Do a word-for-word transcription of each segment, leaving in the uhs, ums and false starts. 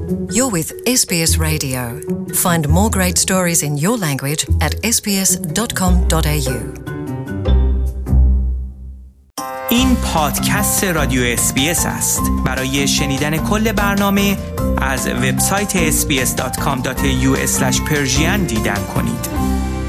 You're with ес بی اس Radio. Find more great stories in your language at ес بی اس دات کام دات ای یو. این پادکست رادیو اس بی اس است. برای شنیدن کل برنامه از وبسایت ес بی اس دات کام دات ای یو اسلش پرژین دیدن کنید.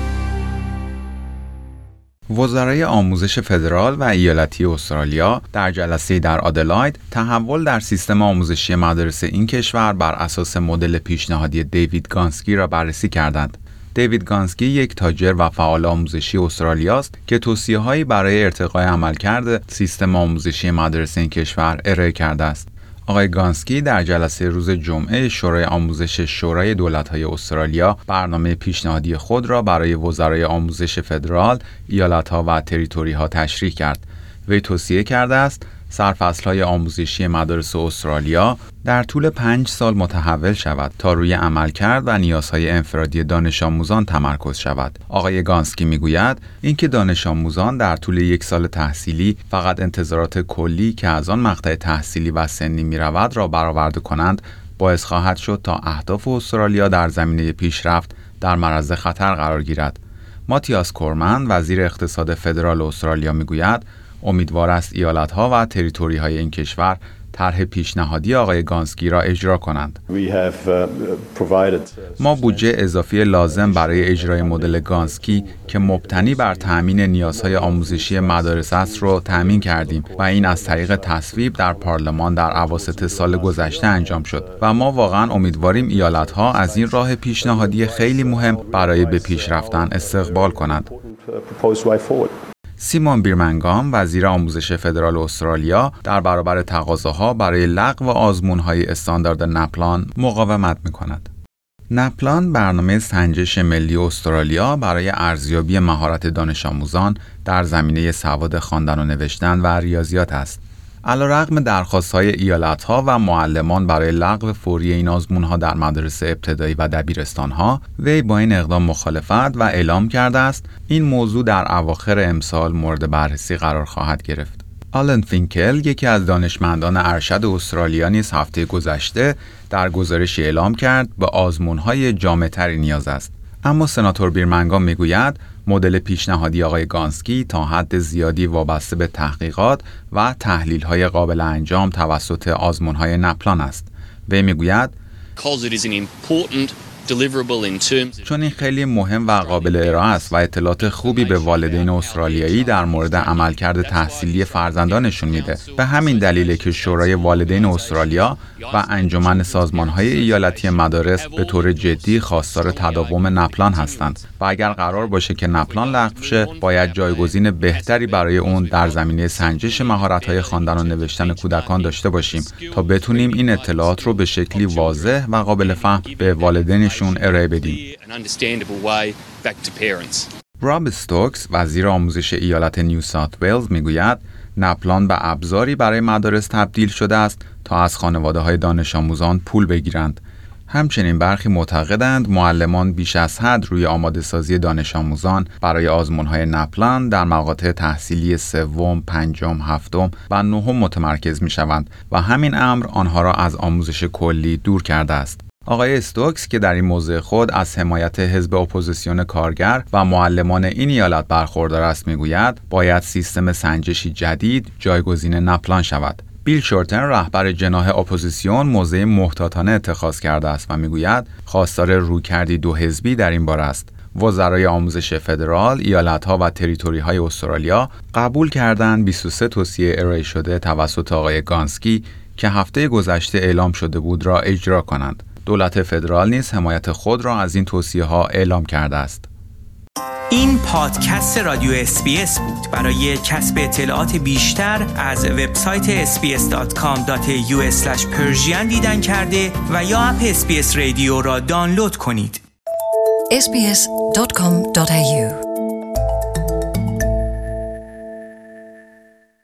وزرای آموزش فدرال و ایالتی استرالیا در جلسه در آدلاید تحول در سیستم آموزشی مدارس این کشور بر اساس مدل پیشنهادی دیوید گانسکی را بررسی کردند. دیوید گانسکی یک تاجر و فعال آموزشی استرالیا است که توصیه‌هایی برای ارتقای عملکرد سیستم آموزشی مدارس این کشور ارائه کرده است. آقای گانسکی در جلسه روز جمعه شورای آموزش شورای دولت‌های استرالیا برنامه پیشنهادی خود را برای وزرای آموزش فدرال، ایالت‌ها و تریتوری‌ها تشریح کرد. وی توصیه کرده است سرفصل‌های آموزشی مدارس استرالیا در طول پنج سال متحول شود تا روی عملکرد و نیازهای انفرادی دانش آموزان تمرکز شود. آقای گانسکی میگوید اینکه دانش آموزان در طول یک سال تحصیلی فقط انتظارات کلی که از آن مقطع تحصیلی و سنی می‌رود را برآورده کنند باعث خواهد شد تا اهداف استرالیا در زمینه پیشرفت در معرض خطر قرار گیرد. ماتیاس کورمن وزیر اقتصاد فدرال استرالیا میگوید امیدوار است ایالت‌ها و تریتوری‌های این کشور طرح پیشنهادی آقای گانسکی را اجرا کنند. ما بودجه اضافی لازم برای اجرای مدل گانسکی که مبتنی بر تأمین نیازهای آموزشی مدارس است را تأمین کردیم و این از طریق تصویب در پارلمان در اواسط سال گذشته انجام شد و ما واقعا امیدواریم ایالت‌ها از این راه پیشنهادی خیلی مهم برای به پیش رفتن استقبال کنند. سیمون بیرمنگام وزیر آموزش فدرال استرالیا در برابر تقاضاها برای لغو آزمون‌های استاندارد نپلان مقاومت می‌کند. نپلان برنامه سنجش ملی استرالیا برای ارزیابی مهارت دانش آموزان در زمینه سواد خواندن و نوشتن و ریاضیات است. علیرغم درخواست‌های ایالت‌ها و معلمان برای لغو فوری این آزمون‌ها در مدارس ابتدایی و دبیرستان‌ها، وی با این اقدام مخالفت و اعلام کرده است این موضوع در اواخر امسال مورد بررسی قرار خواهد گرفت. آلن فینکل یکی از دانشمندان ارشد استرالیا نیز هفته گذشته در گزارشی اعلام کرد به آزمون‌های جامع‌تری نیاز است. اما سناتور بیرمنگام میگوید مدل پیشنهادی آقای گانسکی تا حد زیادی وابسته به تحقیقات و تحلیل‌های قابل انجام توسط آزمون‌های نپلان است. وی میگوید چون این خیلی مهم و قابل ارائه است و اطلاعات خوبی به والدین استرالیایی در مورد عملکرد تحصیلی فرزندانشون میده. به همین دلیله که شورای والدین استرالیا و انجمن سازمان‌های ایالتی مدارس به طور جدی خواستار تداوم نپلان هستند و اگر قرار باشه که نپلان لغو شه باید جایگزین بهتری برای اون در زمینه سنجش مهارت‌های خواندن و نوشتن کودکان داشته باشیم تا بتونیم این اطلاعات رو به شکلی واضح و قابل فهم به والدینشون ارائه بدیم. راب استوکس وزیر آموزش ایالت نیو ساوت ویلز میگوید نپلان به ابزاری برای مدارس تبدیل شده است تا از خانواده‌های دانش آموزان پول بگیرند. همچنین برخی معتقدند معلمان بیش از حد روی آماده سازی دانش آموزان برای آزمون‌های نپلان در مقاطع تحصیلی سوم، پنجم، هفتم و نهم متمرکز می‌شوند و همین امر آنها را از آموزش کلی دور کرده است. آقای استوکس که در این موضوع خود از حمایت حزب اپوزیسیون کارگر و معلمان این ایالت برخوردار است میگوید باید سیستم سنجشی جدید جایگزین نپلان شود. بیل شورتن رهبر جناح اپوزیسیون موضع محتاطانه اتخاذ کرده است و میگوید خواستار رویکردی دو حزبی در این باره است. وزرای آموزش فدرال، ایالت‌ها و تریتوری‌های استرالیا قبول کردند بیست و سه توصیه ارائه شده توسط آقای گانسکی که هفته گذشته اعلام شده بود را اجرا کنند. دولت فدرال نیز حمایت خود را از این توصیه‌ها اعلام کرده است. این پادکست رادیو اس بی اس بود. برای کسب اطلاعات بیشتر از وبسایت ес بی اس دات کام دات ای یو اسلش پرژین دیدن کرده و یا اپ اس بی اس رادیو را دانلود کنید. ес بی اس دات کام دات ای یو